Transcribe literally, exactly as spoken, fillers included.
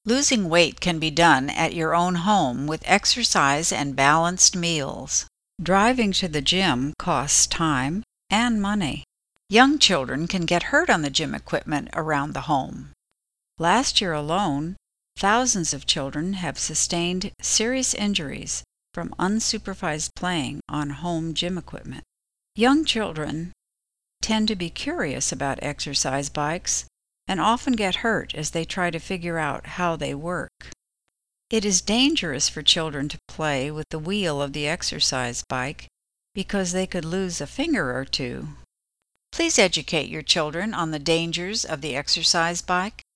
Losing weight can be done at your own home with exercise and balanced meals. Driving to the gym costs time and money. Young children can get hurt on the gym equipment around the home. Last year alone, thousands of children have sustained serious injuries from unsupervised playing on home gym equipment. Young children tend to be curious about exercise bikes and often get hurt as they try to figure out how they work. It is dangerous for children to play with the wheel of the exercise bike because they could lose a finger or two. Please educate your children on the dangers of the exercise bike.